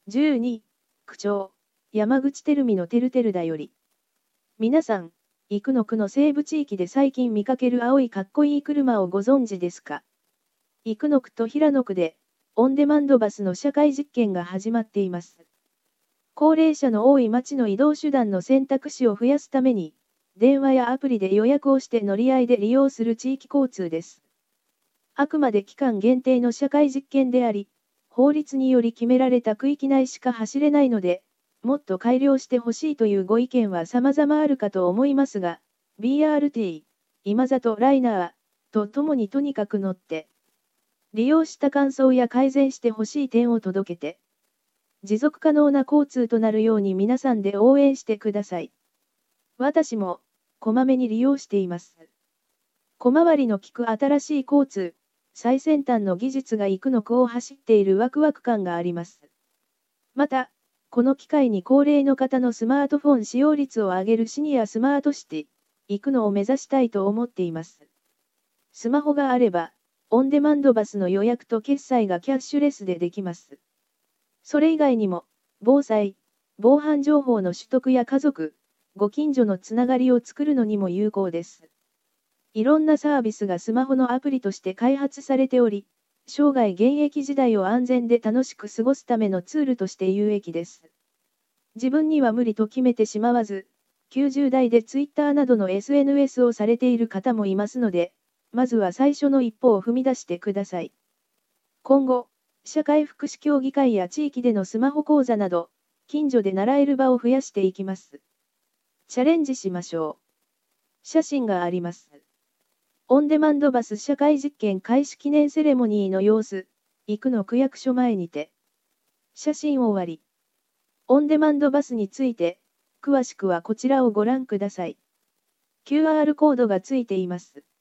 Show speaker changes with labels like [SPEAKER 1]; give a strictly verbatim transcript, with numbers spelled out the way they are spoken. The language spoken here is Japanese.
[SPEAKER 1] じゅうに、区長、山口てるみのてるてるだより。皆さん、生野区の西部地域で最近見かける青いかっこいい車をご存知ですか？生野区と平野区で、オンデマンドバスの社会実験が始まっています。高齢者の多い街の移動手段の選択肢を増やすために、電話やアプリで予約をして乗り合いで利用する地域交通です。あくまで期間限定の社会実験であり、法律により決められた区域内しか走れないので、もっと改良してほしいというご意見は様々あるかと思いますが、ビーアールティー、今里ライナーとともにとにかく乗って、利用した感想や改善してほしい点を届けて、持続可能な交通となるように皆さんで応援してください。私も、こまめに利用しています。小回りの利く新しい交通、最先端の技術が生野区を走っているワクワク感があります。また、この機会に高齢の方のスマートフォン使用率を上げるシニアスマートシティ、生野を目指したいと思っています。スマホがあれば、オンデマンドバスの予約と決済がキャッシュレスでできます。それ以外にも、防災、防犯情報の取得や家族、ご近所のつながりを作るのにも有効です。いろんなサービスがスマホのアプリとして開発されており、生涯現役時代を安全で楽しく過ごすためのツールとして有益です。自分には無理と決めてしまわず、きゅうじゅう代でツイッターなどの エスエヌエス をされている方もいますので、まずは最初の一歩を踏み出してください。今後、社会福祉協議会や地域でのスマホ講座など、近所で習える場を増やしていきます。チャレンジしましょう。写真があります。オンデマンドバス社会実験開始記念セレモニーの様子、生野区役所前にて。写真終わり。オンデマンドバスについて、詳しくはこちらをご覧ください。キューアール コードがついています。